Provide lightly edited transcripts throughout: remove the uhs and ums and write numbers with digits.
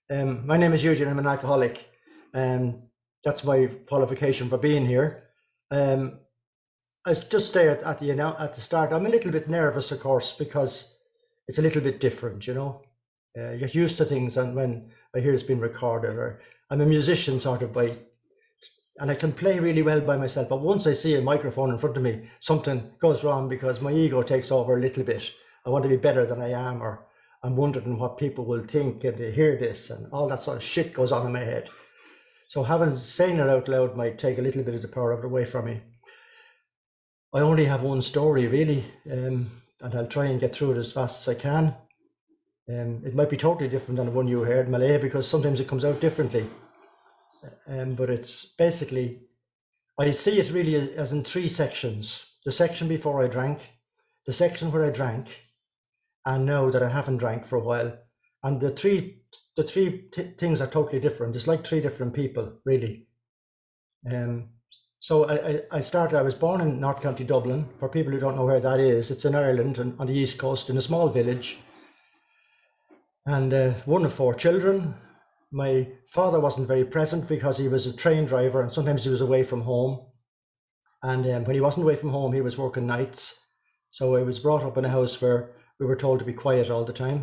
My name is Eugene. I'm an alcoholic. That's my qualification for being here. I just say at the start, I'm a little bit nervous, of course, because it's a little bit different, you know. You get used to things, and when I hear it's been recorded, or I'm a musician sort of and I can play really well by myself. But once I see a microphone in front of me, something goes wrong because my ego takes over a little bit. I want to be better than I am, or I'm wondering what people will think if they hear this, and all that sort of shit goes on in my head. So saying it out loud might take a little bit of the power of it away from me. I only have one story really, and I'll try and get through it as fast as I can. It might be totally different than the one you heard, Malay, because sometimes it comes out differently. But it's basically, I see it really as in three sections. The section before I drank, the section where I drank, and now that I haven't drank for a while. And the three things are totally different. It's like three different people, really. So I was born in North County Dublin. For people who don't know where that is, it's in Ireland and on the east coast in a small village. And one of four children. My father wasn't very present because he was a train driver and sometimes he was away from home. And when he wasn't away from home, he was working nights. So I was brought up in a house where we were told to be quiet all the time.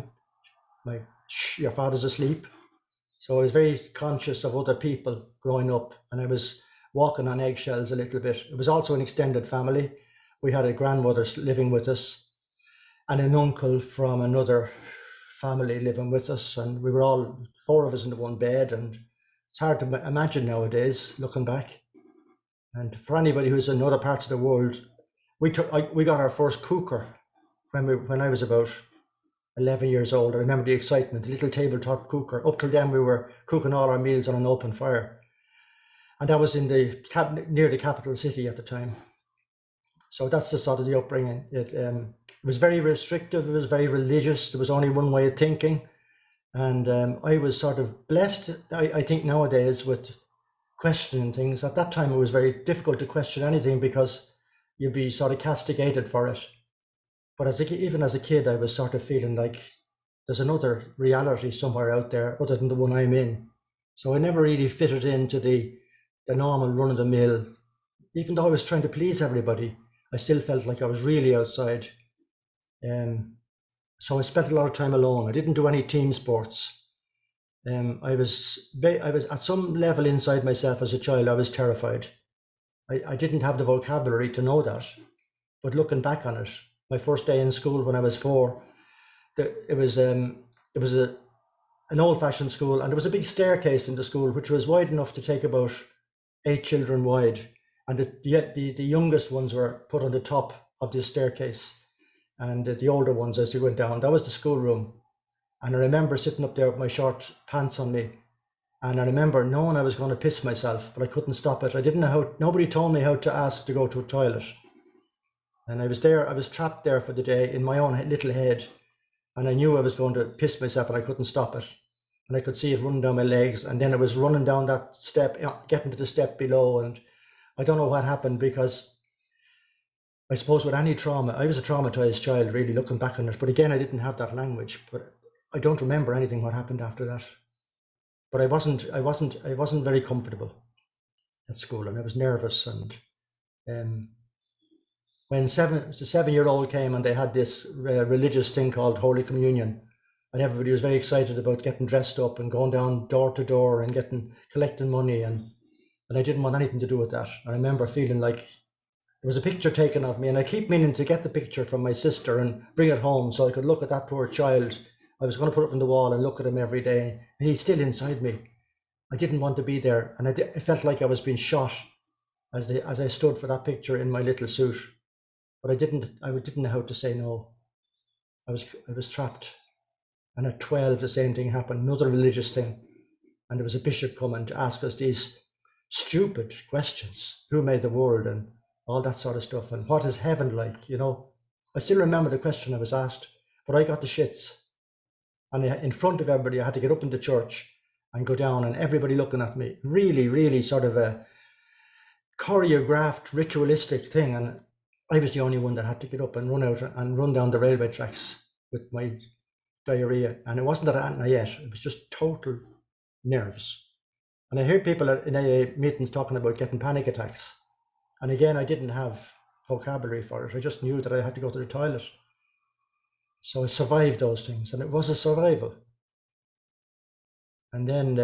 Your father's asleep. So I was very conscious of other people growing up, and I was walking on eggshells a little bit. It was also an extended family. We had a grandmother living with us and an uncle from another family living with us, and we were all four of us in the one bed, and it's hard to imagine nowadays looking back. And for anybody who's in other parts of the world, we got our first cooker when I was about 11 years old. I remember the excitement, a little tabletop cooker. Up till then we were cooking all our meals on an open fire, and that was in near the capital city at the time. So that's the sort of the upbringing. It was very restrictive. It was very religious. There was only one way of thinking. And I was sort of blessed, I think nowadays, with questioning things. At that time, it was very difficult to question anything because you'd be sort of castigated for it. But even as a kid, I was sort of feeling like there's another reality somewhere out there other than the one I'm in. So I never really fitted into the normal run-of-the-mill. Even though I was trying to please everybody, I still felt like I was really outside. So I spent a lot of time alone. I didn't do any team sports. I was at some level inside myself as a child, I was terrified. I didn't have the vocabulary to know that. But looking back on it, my first day in school when I was 4, it was an old-fashioned school, and there was a big staircase in the school which was wide enough to take about 8 children wide, and the youngest ones were put on the top of the staircase, and the older ones as you went down. That was the schoolroom. And I remember sitting up there with my short pants on me, and I remember knowing I was going to piss myself, but I couldn't stop it. I didn't know how. Nobody told me how to ask to go to a toilet. And I was trapped there for the day in my own little head, and I knew I was going to piss myself and I couldn't stop it. And I could see it running down my legs, and then it was running down that step, getting to the step below, and I don't know what happened, because I suppose with any trauma, I was a traumatized child really looking back on it, but again I didn't have that language, but I don't remember anything what happened after that. But I wasn't very comfortable at school, and I was nervous. And when the 7-year-old came and they had this religious thing called Holy Communion, and everybody was very excited about getting dressed up and going down door to door and collecting money, and I didn't want anything to do with that. I remember feeling like there was a picture taken of me, and I keep meaning to get the picture from my sister and bring it home so I could look at that poor child. I was going to put it on the wall and look at him every day, and he's still inside me. I didn't want to be there, and I felt like I was being shot as I stood for that picture in my little suit. But I didn't know how to say no. I was trapped. And at 12, the same thing happened, another religious thing. And there was a bishop coming to ask us these stupid questions. Who made the world, and all that sort of stuff, and what is heaven like, you know? I still remember the question I was asked, but I got the shits. And in front of everybody, I had to get up into church and go down, and everybody looking at me. Really, really sort of a choreographed, ritualistic thing. And I was the only one that had to get up and run out and run down the railway tracks with my diarrhea. And it wasn't that I hadn't yet, it was just total nerves. And I hear people in AA meetings talking about getting panic attacks. And again, I didn't have vocabulary for it. I just knew that I had to go to the toilet. So I survived those things, and it was a survival. And then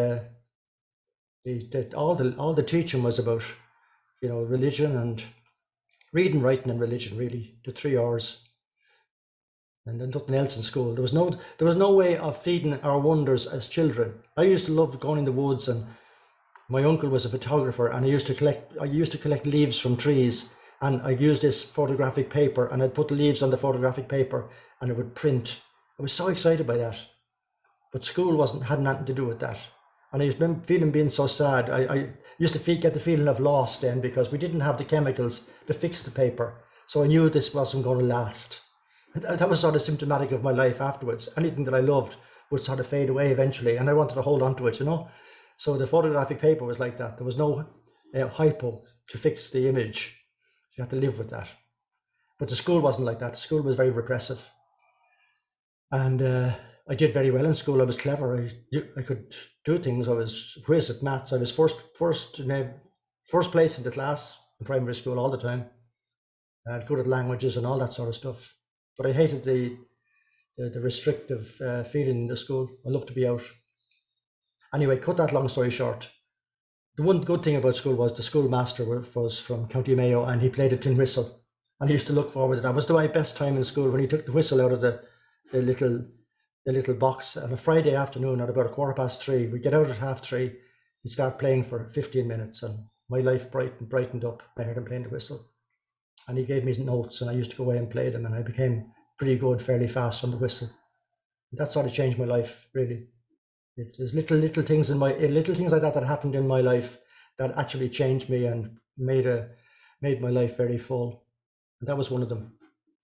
all the teaching was about, religion and reading, writing, and religion. Really, the 3 hours, and then nothing else in school. There was no way of feeding our wonders as children. I used to love going in the woods, and my uncle was a photographer, and I used to collect leaves from trees, and I used this photographic paper, and I'd put the leaves on the photographic paper, and it would print. I was so excited by that. But school had nothing to do with that. And I used to being so sad. I used to get the feeling of loss then, because we didn't have the chemicals to fix the paper. So I knew this wasn't going to last. That was sort of symptomatic of my life afterwards. Anything that I loved would sort of fade away eventually, and I wanted to hold on to it, So the photographic paper was like that. There was no hypo to fix the image. You had to live with that. But the school wasn't like that. The school was very repressive. And I did very well in school. I was clever. I could do things. I was whiz at maths. I was first place in the class in primary school all the time. Good at languages and all that sort of stuff. But I hated the restrictive feeling in the school. I loved to be out. Anyway, cut that long story short. The one good thing about school was the schoolmaster was from County Mayo, and he played a tin whistle. And I used to look forward to that. It was my best time in school when he took the whistle out of the little box on a Friday afternoon at about 3:15. We'd get out at 3:30 and start playing for 15 minutes, and my life brightened up. I heard him playing the whistle, and he gave me notes, and I used to go away and play them, and I became pretty good fairly fast on the whistle. And that sort of changed my life, really. There's little things little things like that happened in my life that actually changed me and made my life very full, and that was one of them.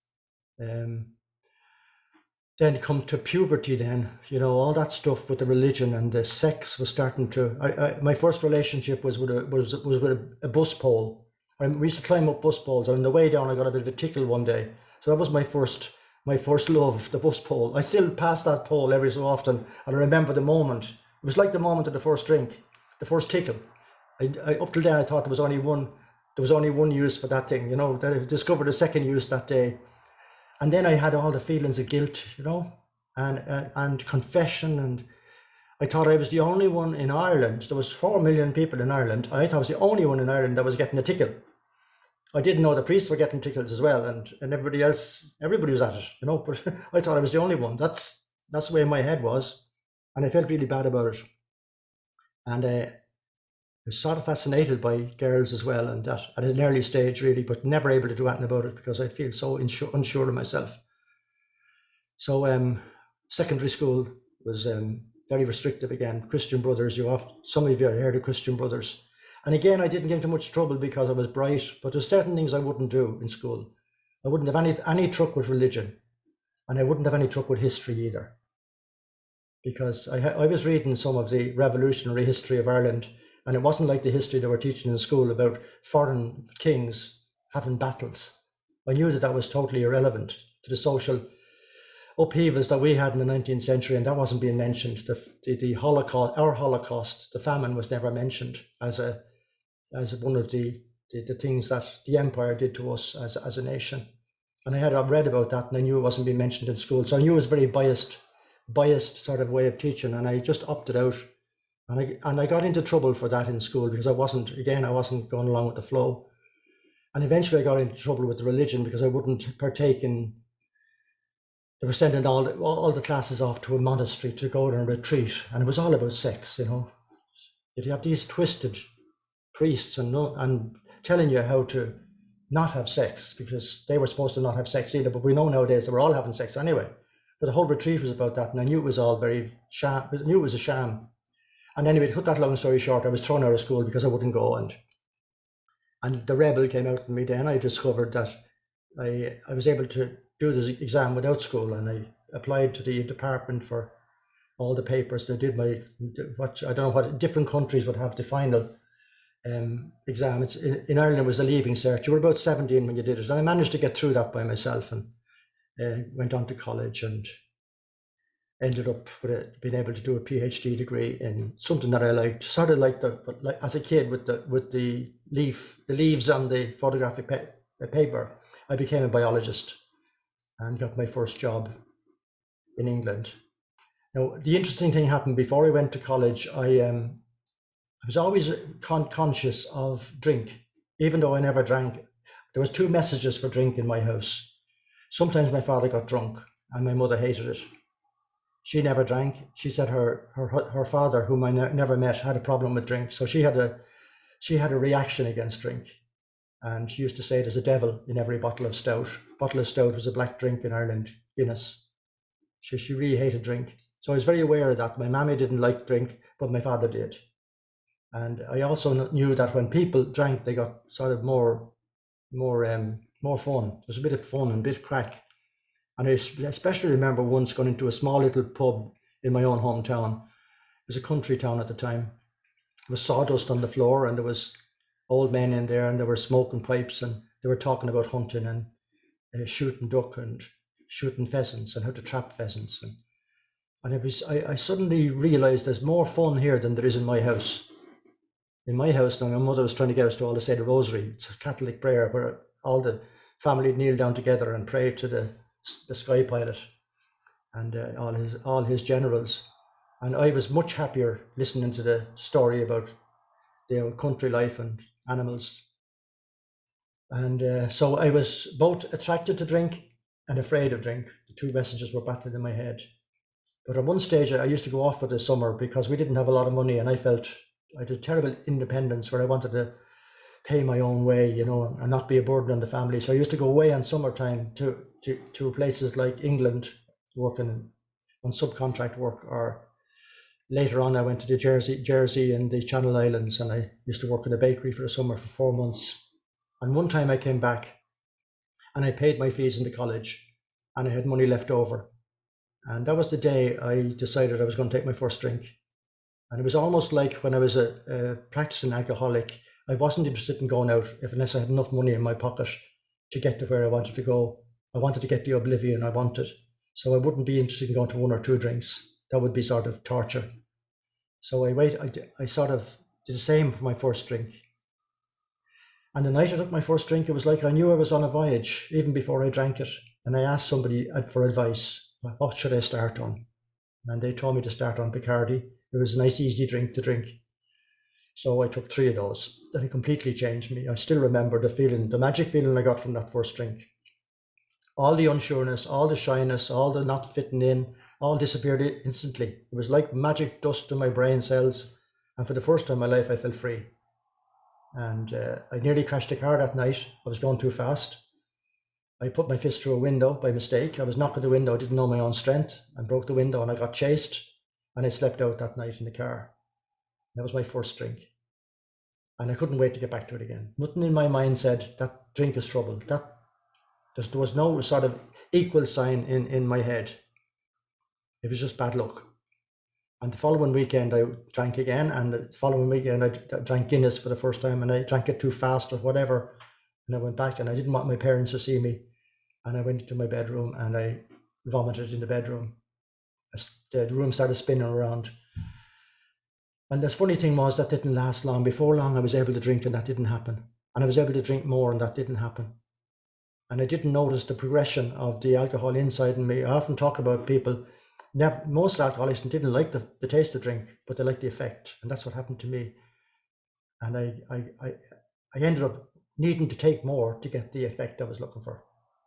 Then come to puberty, then all that stuff with the religion and the sex was starting to. My first relationship was with a bus pole. We used to climb up bus poles, and on the way down, I got a bit of a tickle one day. So that was my first love, the bus pole. I still pass that pole every so often, and I remember the moment. It was like the moment of the first drink, the first tickle. I up till then I thought there was only one use for that thing. That I discovered a second use that day. And then I had all the feelings of guilt, and confession. And I thought I was the only one in Ireland. There was 4 million people in Ireland. I thought I was the only one in Ireland that was getting a tickle. I didn't know the priests were getting tickles as well, and everybody was at it, but I thought I was the only one. That's the way my head was. And I felt really bad about it. And I was sort of fascinated by girls as well, and that at an early stage, really, but never able to do anything about it because I feel so unsure of myself. So secondary school was very restrictive again. Christian Brothers, some of you have heard of Christian Brothers. And again, I didn't get into much trouble because I was bright, but there's certain things I wouldn't do in school. I wouldn't have any truck with religion, and I wouldn't have any truck with history either. Because I was reading some of the revolutionary history of Ireland, and it wasn't like the history they were teaching in school about foreign kings having battles. I knew that was totally irrelevant to the social upheavals that we had in the 19th century, and that wasn't being mentioned. The Holocaust, our Holocaust, the famine was never mentioned as one of the things that the empire did to us as a nation. And I had read about that, and I knew it wasn't being mentioned in school. So I knew it was a very biased sort of way of teaching, and I just opted out. And I got into trouble for that in school because I wasn't going along with the flow. And eventually I got into trouble with the religion because I wouldn't partake in. They were sending all the classes off to a monastery to go on a retreat, and it was all about sex, You'd have these twisted priests and telling you how to not have sex because they were supposed to not have sex either. But we know nowadays they were all having sex anyway. But the whole retreat was about that, and I knew it was all very sham. I knew it was a sham. And anyway, to cut that long story short, I was thrown out of school because I wouldn't go, and the rebel came out in me. Then I discovered that I was able to do this exam without school, and I applied to the department for all the papers. And I did I don't know what different countries would have the final exam. In Ireland, it was the leaving cert. You were about 17 when you did it, and I managed to get through that by myself, and went on to college, and ended up with being able to do a PhD degree in something that I liked. Sort of like but like as a kid with the leaves on the photographic paper, I became a biologist and got my first job in England. Now, the interesting thing happened before I went to college. I was always conscious of drink, even though I never drank. There was 2 messages for drink in my house. Sometimes my father got drunk, and my mother hated it. She never drank. She said her father, whom I never met, had a problem with drink, so she had a reaction against drink. And she used to say there's a devil in every bottle of stout. Bottle of stout was a black drink in Ireland, Guinness. She really hated drink. So I was very aware of that. My mammy didn't like drink, but my father did. And I also knew that when people drank, they got sort of more fun. There was a bit of fun and a bit of crack. And I especially remember once going into a small little pub in my own hometown. It was a country town at the time. There was sawdust on the floor, and there was old men in there, and they were smoking pipes, and they were talking about hunting and shooting duck and shooting pheasants and how to trap pheasants. And I suddenly realized there's more fun here than there is in my house. In my house now, my mother was trying to get us to all to say the rosary. It's a Catholic prayer where all the family kneel down together and pray to the sky pilot and all his generals. And I was much happier listening to the story about country life and animals. And so I was both attracted to drink and afraid of drink. The 2 messages were battling in my head. But at one stage, I used to go off for the summer because we didn't have a lot of money, and I felt I had a terrible independence where I wanted to pay my own way, and not be a burden on the family. So I used to go away on summertime to places like England, working on subcontract work, or later on I went to the Jersey and the Channel Islands, and I used to work in a bakery for the summer for 4 months. And one time I came back and I paid my fees in the college, and I had money left over. And that was the day I decided I was going to take my first drink. And it was almost like when I was a practicing alcoholic, I wasn't interested in going out unless I had enough money in my pocket to get to where I wanted to go. I wanted to get the oblivion I wanted. So I wouldn't be interested in going to 1 or 2 drinks. That would be sort of torture. So I sort of did the same for my first drink. And the night I took my first drink, it was like I knew I was on a voyage, even before I drank it. And I asked somebody for advice. What should I start on? And they told me to start on Bacardi. It was a nice, easy drink to drink. So I took 3 of those. Then it completely changed me. I still remember the feeling, the magic feeling I got from that first drink. All the unsureness, all the shyness, all the not fitting in, all disappeared instantly. It was like magic dust to my brain cells. And for the first time in my life, I felt free. And I nearly crashed a car that night. I was going too fast. I put my fist through a window by mistake. I was knocking the window, didn't know my own strength, and broke the window, and I got chased, and I slept out that night in the car. That was my first drink. And I couldn't wait to get back to it again. Nothing in my mind said that drink is trouble. There was no sort of equal sign in my head. It was just bad luck. And the following weekend I drank again, and the following weekend I drank Guinness for the first time, and I drank it too fast or whatever. And I went back, and I didn't want my parents to see me. And I went into my bedroom and I vomited in the bedroom. The room started spinning around. And the funny thing was that didn't last long. Before long, I was able to drink, and that didn't happen. And I was able to drink more, and that didn't happen. And I didn't notice the progression of the alcohol inside in me. I often talk about people, most alcoholics didn't like the taste of drink, but they liked the effect. And that's what happened to me. And I ended up needing to take more to get the effect I was looking for.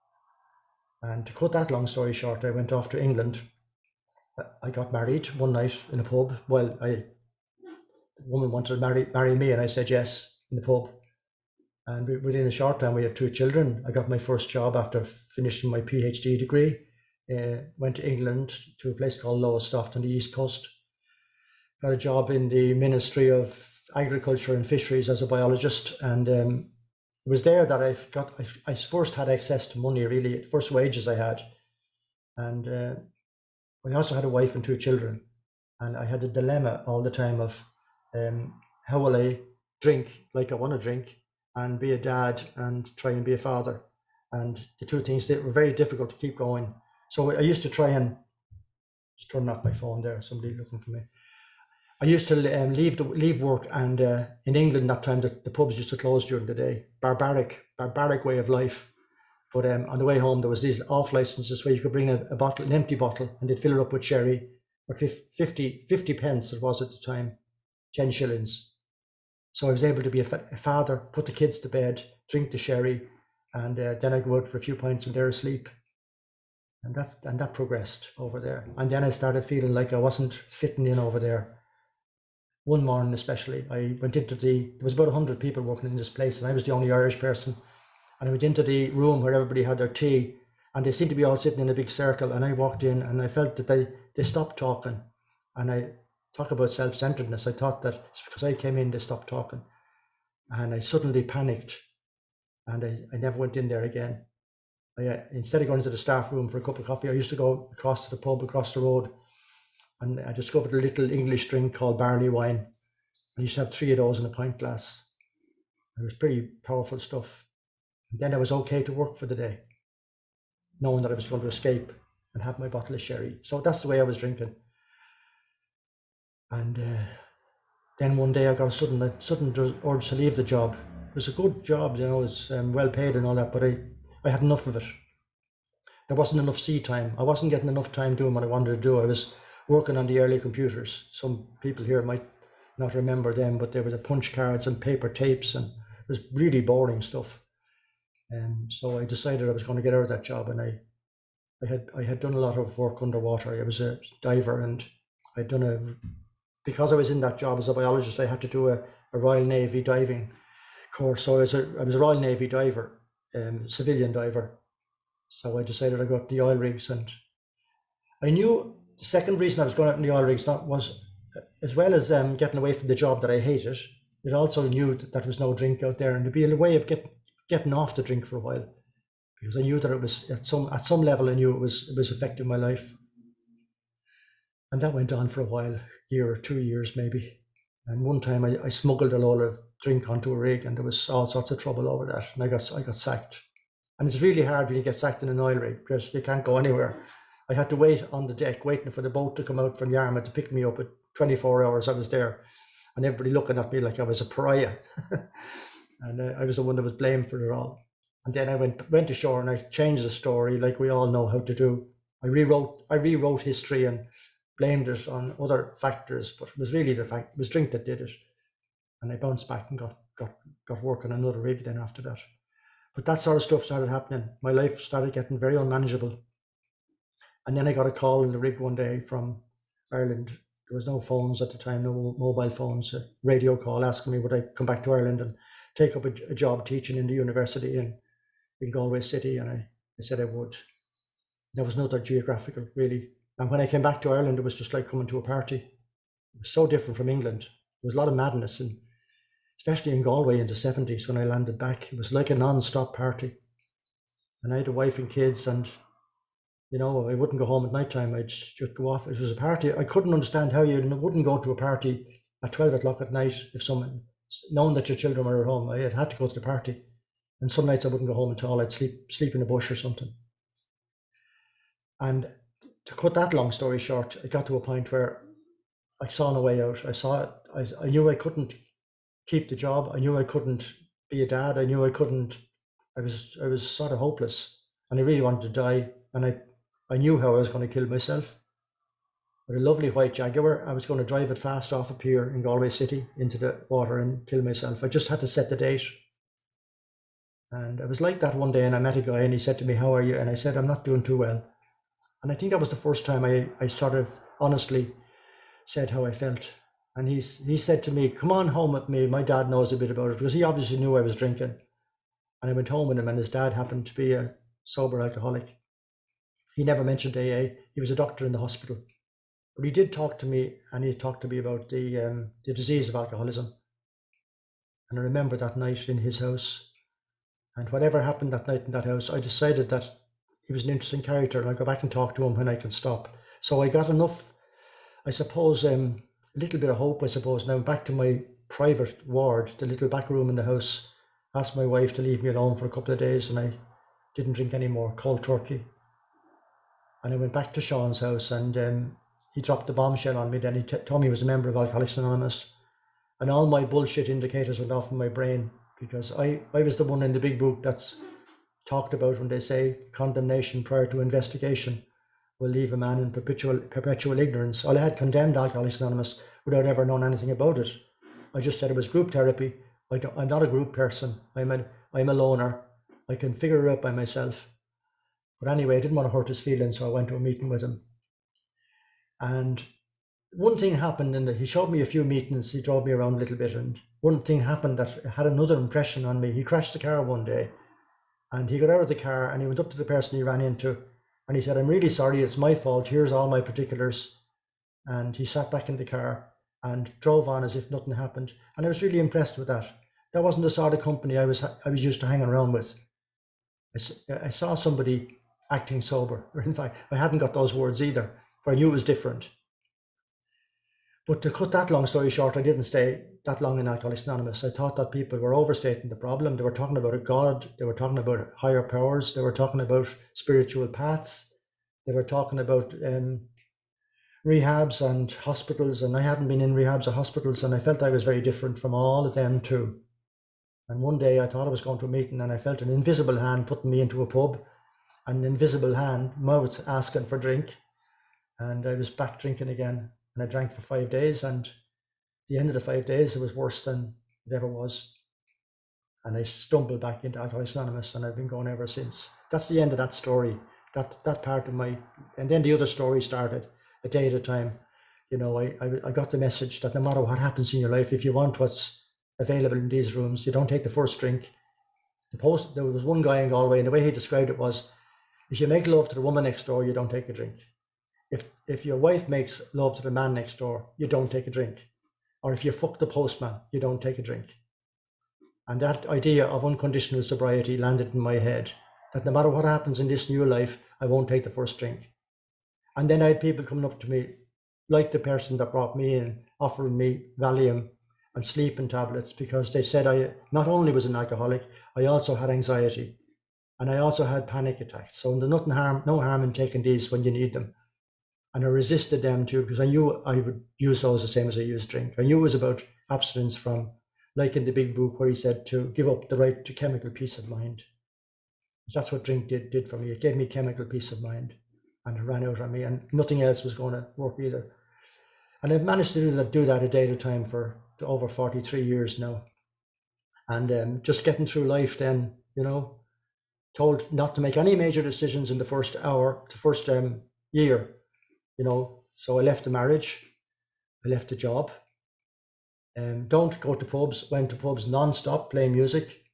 And to cut that long story short, I went off to England. I got married one night in a pub. Well, the woman wanted to marry me, and I said yes in the pub. And within a short time, we had 2 children. I got my first job after finishing my PhD degree. Went to England to a place called Lowestoft on the East Coast. Got a job in the Ministry of Agriculture and Fisheries as a biologist, and it was there that I first had access to money, really, first wages I had. And I also had a wife and 2 children. And I had a dilemma all the time of how will I drink like I want to drink and be a dad and try and be a father. And the 2 things that were very difficult to keep going. So I used to try and Just turning off my phone there. Somebody looking for me. I used to leave work, and in England that time the pubs used to close during the day. Barbaric way of life. But on the way home there was these off licenses where you could bring a bottle, an empty bottle, and they'd fill it up with sherry for 50 pence it was at the time, 10 shillings. So I was able to be a father, put the kids to bed, drink the sherry, and then I'd go out for a few pints when they're asleep. And that progressed over there. And then I started feeling like I wasn't fitting in over there. One morning especially, I went into there was about 100 people working in this place, and I was the only Irish person. And I went into the room where everybody had their tea, and they seemed to be all sitting in a big circle. And I walked in, and I felt that they stopped talking. And I talk about self-centeredness. I thought that because I came in, they stopped talking. And I suddenly panicked, and I never went in there again. Instead of going into the staff room for a cup of coffee, I used to go across to the pub across the road, and I discovered a little English drink called barley wine. I used to have 3 of those in a pint glass. It was pretty powerful stuff. And then I was okay to work for the day, knowing that I was going to escape and have my bottle of sherry. So that's the way I was drinking. And then one day I got a sudden urge to leave the job. It was a good job, you know, it was well paid and all that, but I had enough of it. There wasn't enough sea time. I wasn't getting enough time doing what I wanted to do. I was working on the early computers. Some people here might not remember them, but they were the punch cards and paper tapes, and it was really boring stuff. And so I decided I was going to get out of that job, and I had done a lot of work underwater. I was a diver, and because I was in that job as a biologist, I had to do a Royal Navy diving course. So I was a Royal Navy diver, civilian diver. So I decided I got the oil rigs, and I knew the second reason I was going out in the oil rigs was as well as getting away from the job that I hated. It also knew that there was no drink out there, and it'd be a way of getting off the drink for a while, because I knew that it was at some level. I knew it was affecting my life, and that went on for a while, year or 2 years maybe. And one time I smuggled a load of drink onto a rig, and there was all sorts of trouble over that, and I got sacked. And it's really hard when you get sacked in an oil rig because you can't go anywhere. I had to wait on the deck, waiting for the boat to come out from Yarmouth to pick me up. At 24 hours I was there, and everybody looking at me like I was a pariah. And I was the one that was blamed for it all. And then I went ashore, and I changed the story like we all know how to do. I rewrote history and blamed it on other factors, but it was really it was drink that did it. And I bounced back and got work on another rig then after that. But that sort of stuff started happening. My life started getting very unmanageable. And then I got a call in the rig one day from Ireland. There was no phones at the time, no mobile phones, a radio call asking me would I come back to Ireland and take up a job teaching in the university in Galway City. And I said I would. There was no other geographical, really. And when I came back to Ireland, it was just like coming to a party. It was so different from England. There was a lot of madness, and especially in Galway in the 70s when I landed back. It was like a non-stop party. And I had a wife and kids, and you know, I wouldn't go home at night time. I'd just go off. It was a party. I couldn't understand how you wouldn't go to a party at 12 o'clock at night if someone, knowing that your children were at home. I had to go to the party. And some nights I wouldn't go home at all. I'd sleep in a bush or something. And to cut that long story short, I got to a point where I saw no way out. I knew I couldn't keep the job. I knew I couldn't be a dad. I knew I couldn't. I was sort of hopeless, and I really wanted to die. And I knew how I was going to kill myself. With a lovely white Jaguar, I was going to drive it fast off a pier in Galway City into the water and kill myself. I just had to set the date. And I was like that one day, and I met a guy, and he said to me, "How are you?" And I said, "I'm not doing too well." And I think that was the first time I sort of honestly said how I felt. And he said to me, "Come on home with me. My dad knows a bit about it," because he obviously knew I was drinking. And I went home with him, and his dad happened to be a sober alcoholic. He never mentioned AA. He was a doctor in the hospital. But he did talk to me, and he talked to me about the disease of alcoholism. And I remember that night in his house. And whatever happened that night in that house, I decided that he was an interesting character, and I'll go back and talk to him when I can stop. So I got enough, I suppose, a little bit of hope, I suppose. Now back to my private ward, the little back room in the house. Asked my wife to leave me alone for a couple of days, and I didn't drink anymore, cold turkey. And I went back to Sean's house, and he dropped the bombshell on me. Then he told me he was a member of Alcoholics Anonymous, and all my bullshit indicators went off in my brain, because I was the one in the big book that's talked about when they say condemnation prior to investigation will leave a man in perpetual ignorance. I had condemned Alcoholics Anonymous without ever knowing anything about it. I just said it was group therapy. I'm not a group person. I'm a loner. I can figure it out by myself. But anyway, I didn't want to hurt his feelings, so I went to a meeting with him. And one thing happened, and he showed me a few meetings. He drove me around a little bit, and one thing happened that had another impression on me. He crashed the car one day, and he got out of the car and he went up to the person he ran into, and he said, "I'm really sorry, it's my fault. Here's all my particulars." And he sat back in the car and drove on as if nothing happened. And I was really impressed with that. That wasn't the sort of company I was used to hanging around with. I saw somebody acting sober. In fact, I hadn't got those words either, but I knew it was different. But to cut that long story short, I didn't stay that long in Alcoholics Anonymous. I thought that people were overstating the problem. They were talking about a God. They were talking about higher powers. They were talking about spiritual paths. They were talking about rehabs and hospitals. And I hadn't been in rehabs or hospitals, and I felt I was very different from all of them too. And one day I thought I was going to a meeting, and I felt an invisible hand putting me into a pub, and an invisible hand mouth asking for drink. And I was back drinking again, and I drank for 5 days. And at the end of the 5 days, it was worse than it ever was. And I stumbled back into Alcoholics Anonymous, and I've been going ever since. That's the end of that story. That part of my, and then the other story started a day at a time. You know, I got the message that no matter what happens in your life, if you want what's available in these rooms, you don't take the first drink. There was one guy in Galway, and the way he described it was, if you make love to the woman next door, you don't take a drink. If your wife makes love to the man next door, you don't take a drink. Or if you fuck the postman, you don't take a drink. And that idea of unconditional sobriety landed in my head, that no matter what happens in this new life, I won't take the first drink. And then I had people coming up to me, like the person that brought me in, offering me Valium and sleeping tablets, because they said I not only was an alcoholic, I also had anxiety, and I also had panic attacks. So there's no harm in taking these when you need them. And I resisted them too, because I knew I would use those the same as I used drink. I knew it was about abstinence from, like in the big book where he said to give up the right to chemical peace of mind. That's what drink did for me. It gave me chemical peace of mind, and it ran out on me, and nothing else was going to work either. And I've managed to do that a day at a time for over 43 years now. And just getting through life then, you know, told not to make any major decisions in the first year, you know. So I left the marriage, I left the job, don't go to pubs, went to pubs non-stop, playing music,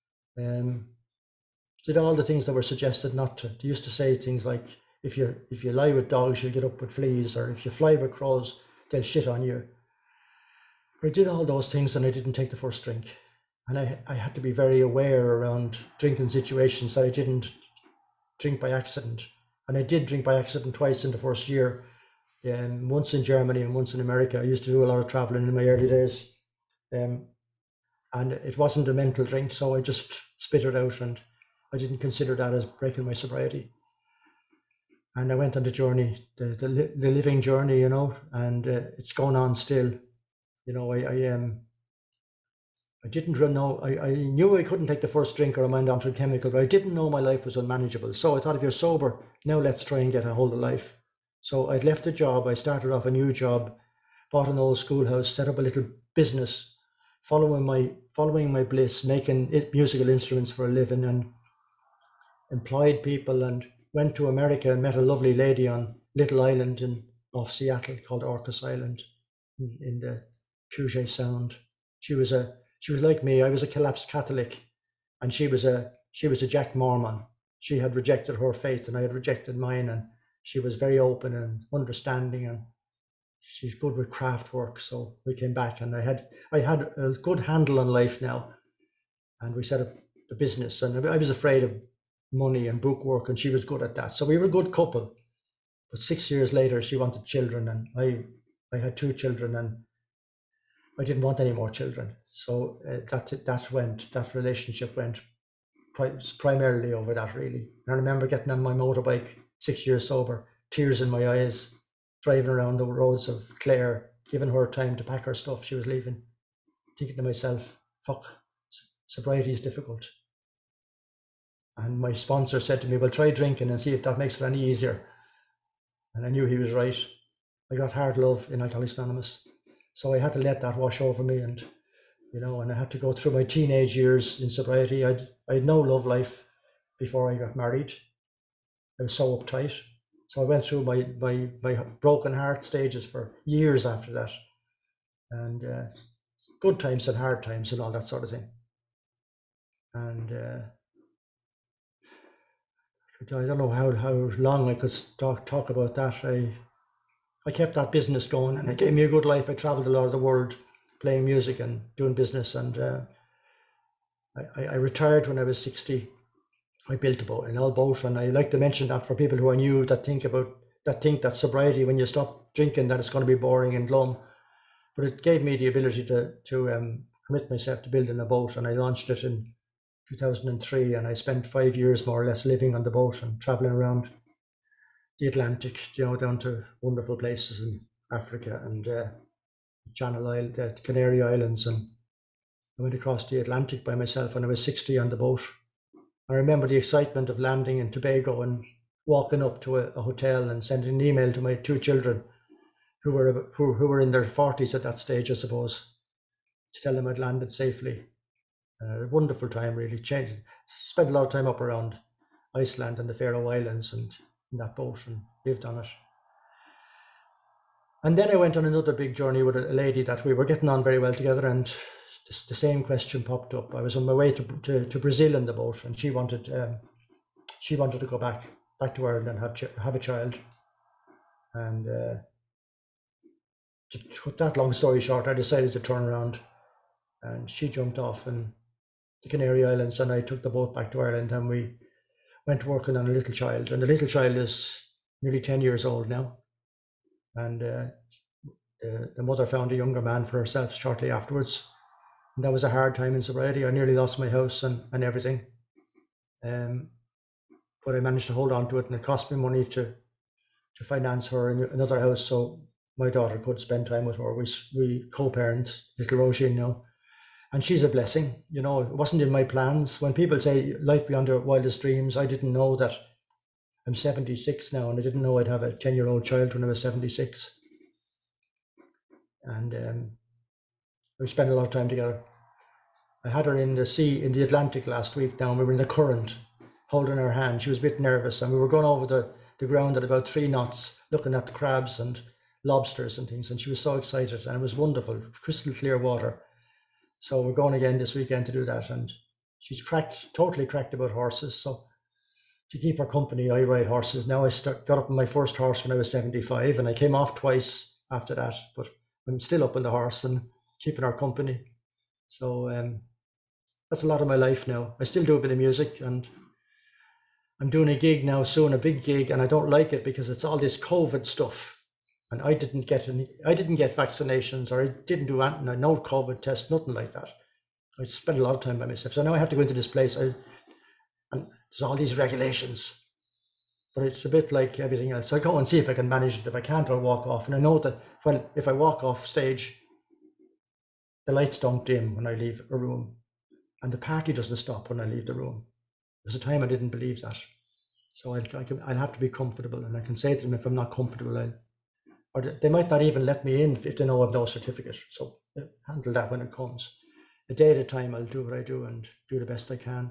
did all the things that were suggested not to. They used to say things like, if you lie with dogs, you'll get up with fleas, or if you fly with crows, they'll shit on you. But I did all those things, and I didn't take the first drink. And I had to be very aware around drinking situations that I didn't drink by accident. And I did drink by accident twice in the first year, once in Germany and once in America. I used to do a lot of traveling in my early days. And it wasn't a mental drink, so I just spit it out, and I didn't consider that as breaking my sobriety. And I went on the journey, the living journey, you know, and it's going on still. You know, I didn't know, I knew I couldn't take the first drink or I went onto a chemical, but I didn't know my life was unmanageable. So I thought, if you're sober, now let's try and get a hold of life. So I'd left a job, I started off a new job, bought an old schoolhouse, set up a little business, following my bliss, making musical instruments for a living, and employed people, and went to America and met a lovely lady on Little Island off Seattle called Orcas Island in the Puget Sound. She was like me. I was a collapsed Catholic, and she was a Jack Mormon. She had rejected her faith, and I had rejected mine, and she was very open and understanding, and she's good with craft work. So we came back, and I had a good handle on life now, and we set up the business. And I was afraid of money and book work, and she was good at that. So we were a good couple. But 6 years later, she wanted children, and I had 2 children, and I didn't want any more children. So that relationship went primarily over that, really. And I remember getting on my motorbike, 6 years sober, tears in my eyes, driving around the roads of Clare, giving her time to pack her stuff. She was leaving, thinking to myself, fuck, sobriety is difficult. And my sponsor said to me, well, try drinking and see if that makes it any easier. And I knew he was right. I got hard love in Alcoholics Anonymous. So I had to let that wash over me, and and I had to go through my teenage years in sobriety. I had no love life before I got married. I was so uptight. So I went through my broken heart stages for years after that. And good times and hard times and all that sort of thing. And I don't know how long I could talk about that. I kept that business going, and it gave me a good life. I traveled a lot of the world playing music and doing business, and I retired when I was 60. I built an old boat, and I like to mention that for people who are new that think that sobriety, when you stop drinking, that it's going to be boring and glum. But it gave me the ability to commit myself to building a boat, and I launched it in 2003, and I spent 5 years more or less living on the boat and traveling around the Atlantic, down to wonderful places in Africa and Channel Island, the Canary Islands, and I went across the Atlantic by myself when I was 60 on the boat. I remember the excitement of landing in Tobago and walking up to a hotel and sending an email to my 2 children who were in their 40s at that stage, I suppose, to tell them I'd landed safely. A wonderful time, really. Spent a lot of time up around Iceland and the Faroe Islands and in that boat and lived on it. And then I went on another big journey with a lady that we were getting on very well together, and the same question popped up. I was on my way to Brazil in the boat, and she wanted to go back to Ireland and have a child. And to cut that long story short, I decided to turn around, and she jumped off in the Canary Islands, and I took the boat back to Ireland, and we went working on a little child. And the little child is nearly 10 years old now. And the mother found a younger man for herself shortly afterwards. And that was a hard time in sobriety. I nearly lost my house and everything. But I managed to hold on to it, and it cost me money to finance her another house so my daughter could spend time with her. We co-parent little Roisin now. And she's a blessing. It wasn't in my plans. When people say life beyond your wildest dreams, I didn't know that I'm 76 now, and I didn't know I'd have a 10-year-old child when I was 76. And we spent a lot of time together. I had her in the Atlantic last week now, and we were in the current, holding her hand. She was a bit nervous, and we were going over the ground at about 3 knots, looking at the crabs and lobsters and things, and she was so excited, and it was wonderful, crystal clear water. So we're going again this weekend to do that, and she's totally cracked about horses. So to keep her company, I ride horses. Now I got up on my first horse when I was 75, and I came off twice after that, but I'm still up on the horse and keeping her company. So that's a lot of my life now. I still do a bit of music, and I'm doing a gig now soon, a big gig, and I don't like it because it's all this COVID stuff. And I didn't get vaccinations, or I didn't do no COVID test, nothing like that. I spent a lot of time by myself. So now I have to go into this place, and there's all these regulations. But it's a bit like everything else. So I go and see if I can manage it. If I can't, I'll walk off. And I know that, well, if I walk off stage, the lights don't dim when I leave a room, and the party doesn't stop when I leave the room. There's a time I didn't believe that. So I'll have to be comfortable, and I can say to them if I'm not comfortable, or they might not even let me in if they know I've no certificate. So handle that when it comes. A day at a time, I'll do what I do and do the best I can.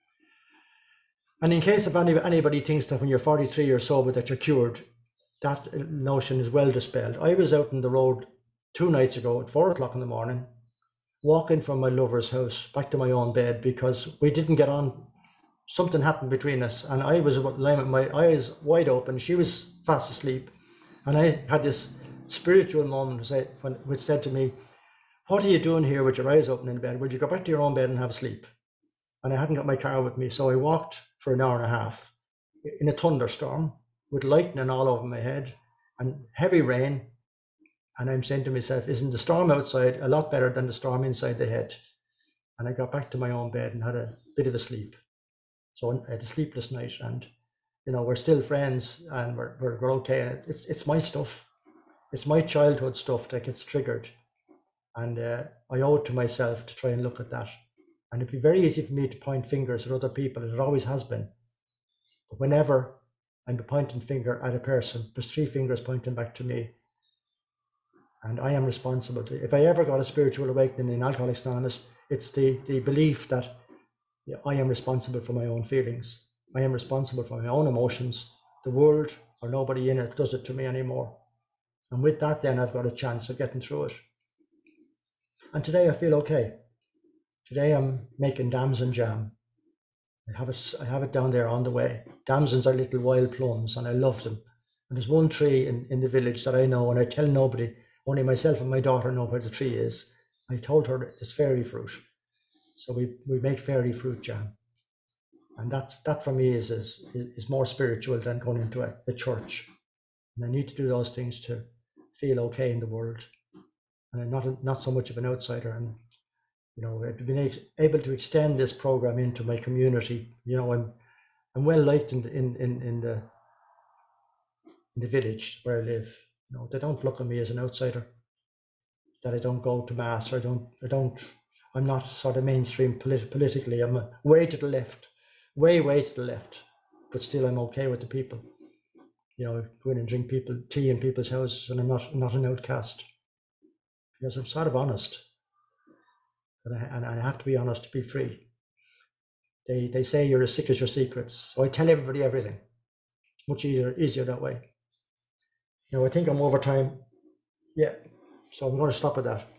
And in case if anybody thinks that when you're 43 years sober that you're cured, that notion is well dispelled. I was out on the road 2 nights ago at 4 o'clock in the morning, walking from my lover's house back to my own bed because we didn't get on. Something happened between us, and I was lying with my eyes wide open. She was fast asleep. And I had this spiritual moment which said to me, what are you doing here with your eyes open in bed? Will you go back to your own bed and have a sleep? And I hadn't got my car with me, so I walked for an hour and a half in a thunderstorm with lightning all over my head and heavy rain. And I'm saying to myself, isn't the storm outside a lot better than the storm inside the head? And I got back to my own bed and had a bit of a sleep. So I had a sleepless night, and we're still friends, and we're okay. And it's my stuff. it's my childhood stuff that gets triggered, and I owe it to myself to try and look at that. And it'd be very easy for me to point fingers at other people, and it always has been. But whenever I'm pointing finger at a person, there's three fingers pointing back to me. And I am responsible. If I ever got a spiritual awakening in Alcoholics Anonymous, it's the belief that I am responsible for my own feelings. I am responsible for my own emotions. The world or nobody in it does it to me anymore. And with that, then I've got a chance of getting through it. And today I feel okay. Today I'm making damson jam. I have it down there on the way. Damsons are little wild plums, and I love them. And there's one tree in the village that I know, and I tell nobody. Only myself and my daughter know where the tree is. I told her it's fairy fruit. So we make fairy fruit jam. And that for me is more spiritual than going into a church. And I need to do those things to feel okay in the world. And I'm not so much of an outsider. And I've been able to extend this program into my community. I'm well liked in the village where I live. They don't look at me as an outsider. That I don't go to mass, or I'm not sort of mainstream politically. I'm way to the left, way to the left, but still I'm okay with the people. Go in and drink tea in people's houses, and I'm not an outcast, because I'm sort of honest. And I have to be honest to be free. They say you're as sick as your secrets, so I tell everybody everything. It's much easier that way. I think I'm over time. Yeah, so I'm going to stop at that.